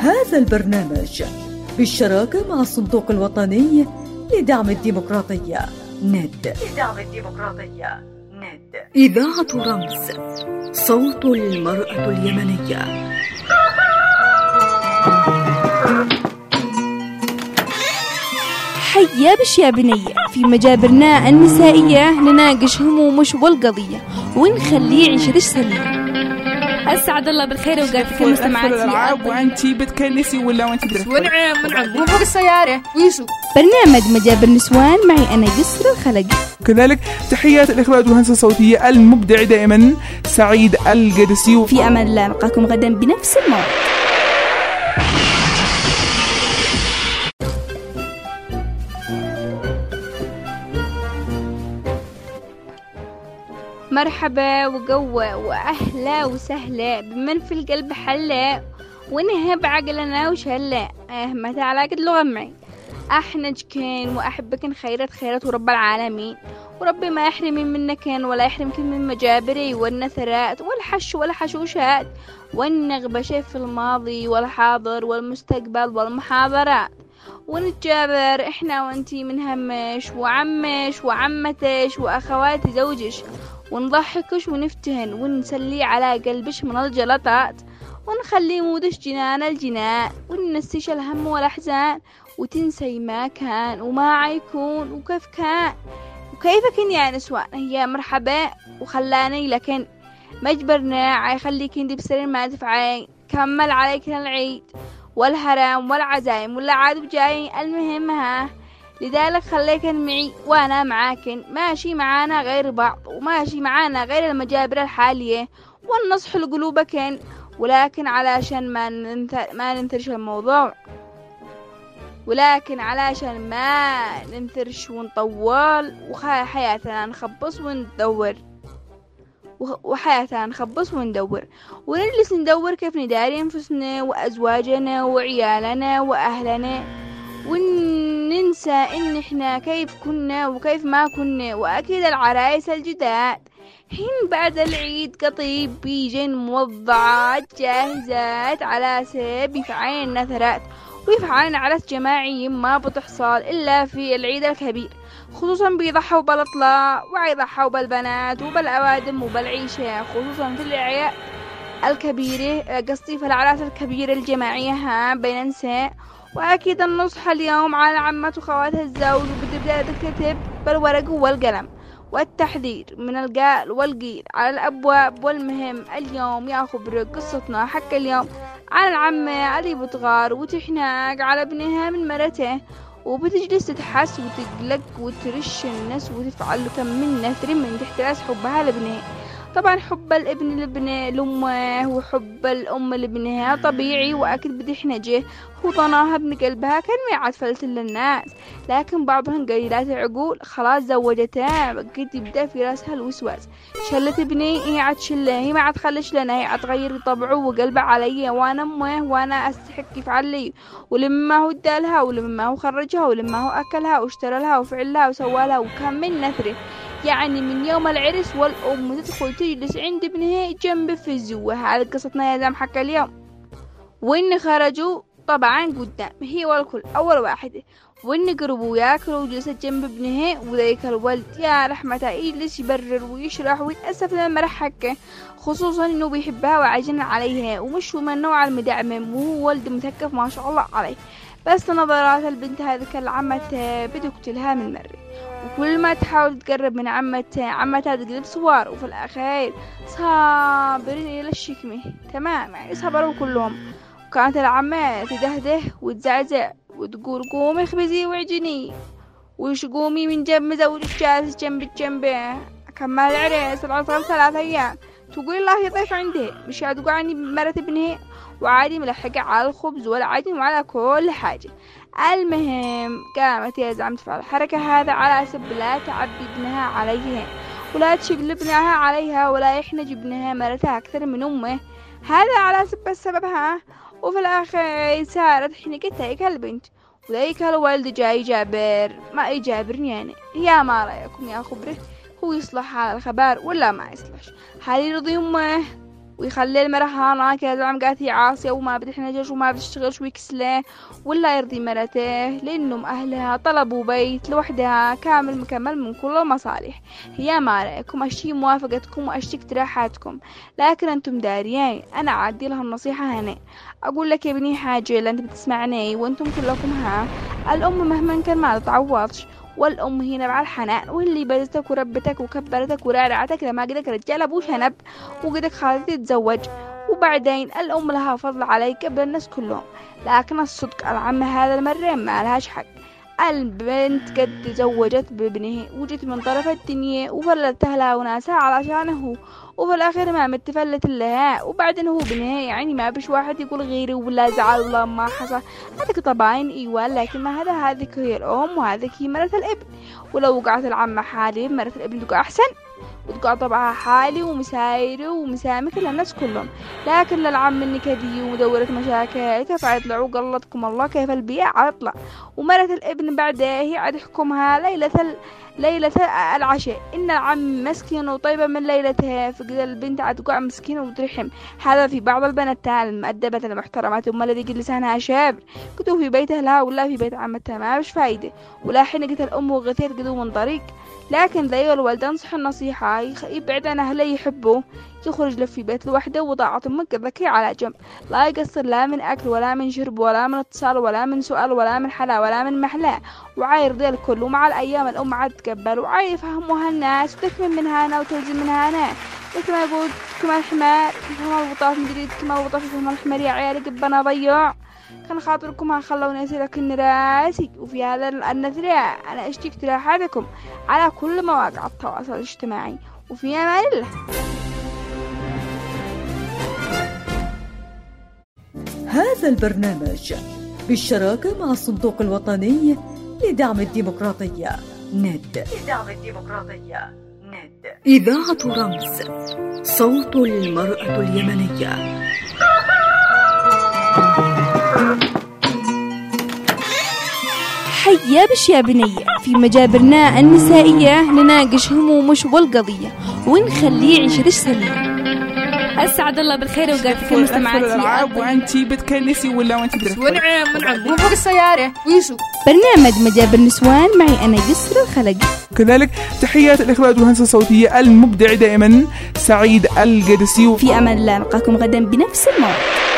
هذا البرنامج بالشراكة مع الصندوق الوطني لدعم الديمقراطية ند. إذاعة رمز، صوت المرأة اليمنية. حيا بش يا بنية، في مجابرنا النسائية نناقش همومش والقضية ونخليه عيشتش سليمة. أسعد الله بالخير وقاتك المستمعات. وأنتي بتكنسي ولا وأنتي بترفضي؟ ونعم وفوق السيارة ويسو. برنامج مجابر نسوان معي أنا يسرا الخلقي. كذلك تحيات الإخراج والهندسة الصوتية المبدع دائما سعيد القدسي. في أمان الله، نلقاكم غدا بنفس الموعد. مرحبا وقوة وأهلا وسهلا بمن في القلب حلا ونهب عقلنا وشلا. متى علاقة اللغة معي أحنج كان وأحبك خيرت ورب العالمين، وربي ما يحرمي منك ولا يحرمك من مجابري والنثرات والحش والحشوشات والنغبشة في الماضي والحاضر والمستقبل والمحاضرات، ونتجابر إحنا وانتي من همش وعمش وعمتش وأخوات زوجش، ونضحكش ونفتهن ونسلي على قلبش من الجلطات، ونخلي مودش جنان الجنان، وننسيش الهم والأحزان، وتنسي ما كان وما عيكون وكيف كان وكيفكن يا نسوان. هي مرحبا وخلاني لكن مجبرنا عيخليكن دي بسرين ما تفعين، كمل عليك العيد والهرام والعزايم واللي عاد بجاي المهمها، لذلك خليكن معي وانا معاكن، ماشي معانا غير بعض وماشي معانا غير المجابر الحالية والنصح لقلوبكن، ولكن علشان ما ننثرش الموضوع، ولكن علشان ما ننثرش ونطول وحياتنا نخبص وندور ونجلس ندور كيف نداري أنفسنا وأزواجنا وعيالنا وأهلنا، وننسى إن إحنا كيف كنا وكيف ما كنا. وأكيد العرايس الجداد حين بعد العيد قطيب بيجن موضعات جاهزات على سبيل يفعلن النثرات ويفعلن عرس جماعي ما بتحصل إلا في العيد الكبير، خصوصا بيضحوا بالأطلاع ويضحوا بالبنات وبالأوادم وبالعيشة، خصوصا في الأعياد الكبيرة، قصدي في الأعراس الكبيرة الجماعية بين النساء. وأكيد النصح اليوم على عمة وخوات الزوج، وبتبدأ تكتب بالورق والقلم والتحذير من القال والقيل على الأبواب. والمهم اليوم يا خبرك قصتنا حق اليوم عن العمة اللي بتغار وتحناق على ابنها من مرته، وبتجلس تتحس وتقلق وترش الناس وتفعل كم من نثر من تحت راس حبها لابنها. طبعا حب الابن لابنه لأمه وحب الأم لابنها طبيعي، وأكيد بتحنجه وطناها ابن قلبها كان ما فلت للناس، لكن بعضهم قليلات العقول خلاص زوجتها بقيت يبدأ في راسها الوسواس، شلت ابني هي عاد شله، هي ما عاد خلش لنا، هي عاد تغير طبعه وقلبه علي وانا امه وانا استحق يفعل لي، ولما هو ادالها ولما هو خرجها ولما هو اكلها واشترى لها وفعل لها وسوى لها وكم من نثره. يعني من يوم العرس والأم تدخل تجلس عند ابنها جنب في الزوة. هذه قصتنا يا زلمة حق اليوم. وإن خرجوا طبعا قدام هي والكل أول واحدة، وإن قربوا ياكلوا وجلست جنب ابنها، وذيك الولد يا رحمة يجلس يبرر ويشرح ويتأسف لما رحكه، خصوصا إنه بيحبها وعجن عليها ومش من النوع المدعم، وهو ولد مثقف ما شاء الله عليه. بس نظرات البنت هذيك العمة بتقتلها من مرة، وكل ما تحاول تقرب من عمتها تقلب صوار، وفي الأخير صابرين إلى الشكمة تمام، يعني صبروا كلهم. وكانت العمة تدهده وتزعزع وتقول قومي اخبزي وعجني وش قومي من جنب زوجك جالس جنبه كمل العرس العطل 3 أيام، تقول الله يضيف عنده مش تقول عني مرة ابنها، وعادي ملحقة على الخبز والعجن وعلى كل حاجة. المهم قامت يا زعمة تفعل الحركة هذا على سبب لا تعبي ابنها عليها ولا تشغل ابنها عليها ولا يحنج ابنها مرتها أكثر من أمه، هذا على سبب السببها. وفي الآخر صارت حنقتها هيك البنت وذيك الولد جاي جابر ما يجابرني يعني. يا ما رأيكم يا خبره، هو يصلح على الخبر ولا ما يصلحش؟ هل يرضي أمه ويخلي المرأة هانا كذا عم قالت هي عاصية وما بتحنجش وما بتشتغلش ويكسله ولا يرضي مرته، لأنهم أهلها طلبوا بيت لوحدها كامل مكمل من كل المصالح. هي ما رأيكم؟ أشتي موافقتكم وأشتي اقتراحاتكم، لكن أنتم داريين أنا أعدي لها النصيحة هنا. أقول لك يا بني حاجة اللي أنت بتسمعني وأنتم كلكم الأم مهما كان ما تتعوضش، والأم هي نبع الحنان، واللي بلدتك وربتك وكبرتك ورعرعتك لما قدك رجال أبو شنب وقدك خالتي تتزوج، وبعدين الأم لها فضل عليك قبل الناس كلهم. لكن الصدق العم هذا المرة ما لهاش حق. البنت قد تزوجت بابنه وجت من طرف الدنيا وفلتها لها وناسها علشانه، وفي الأخير ما متفلت لها، وبعدين هو بنها يعني ما بش واحد يقول غيري ولا زعل ولا ما حصل. هذيك طبعين أيوة، لكن ما هذيك هي الأم وهذيك هي مرة الابن. ولو وقعت العمة حالي مرة الابن تقع أحسن، وتقع طبعها حالي ومسايري ومسامك للناس كلهم. لكن للعم النكدي ومدورة مشاكل كيف عيطلع وقلتكم الله كيف البيع عطلع. ومرة الابن بعدها هي عاد يحكمها ليلة العشاء. إن العم مسكين وطيبة من ليلتها، فقد البنت عاد تقع مسكينة وترحم. هذا في بعض البنات المؤدبة المحترمات، أما الذي قد لسانها شابر كتو في بيت أهلها ولا في بيت عمتها ما بش فايدة، ولا حين قلت الأم وغثير قدو من طريق. لكن ذي الوالد انصح النصيحة يبعد عن أهله يحبه، يخرج له في بيت لوحده وضاعة أمك ذكي على جنب، لا يقصر لا من أكل ولا من شرب ولا من اتصال ولا من سؤال ولا من حلا ولا من محلا، وعايرضي الكل. ومع الأيام الأم عاد تقبل وعاي يفهموها الناس وتكمل من هنا وتلزم من هنا. مثل ما يقول كما الحمار يفهم البطاط مدريد، كما البطاط يفهم الحمار يا عيالي قبنا ضيع. كان خاطركم خلوني أسير لكن راسي. وفي هذا النثر أنا أشتي اقتراحاتكم على كل مواقع التواصل الاجتماعي، وفي أمان الله. هذا البرنامج بالشراكة مع الصندوق الوطني لدعم الديمقراطية ند. إذاعة رمز، صوت المرأة اليمنية. حيا بش يا بنية، في مجابرنا النسائية نناقش همومش والقضية ونخليه يعيش رش سليم. أسعد الله بالخير وقاتك المستمعات. الألعاب وأنتي بتكنسي ولا وأنتي بترفضي؟ ونعم وفوق السيارة ويسوق. برنامج مجابر نسوان معي أنا يسرى الخلقي. كذلك تحيات الإخراج والهندسة الصوتية المبدع دائما سعيد القدسي. في أمان الله، نلقاكم غدا بنفس الموعد.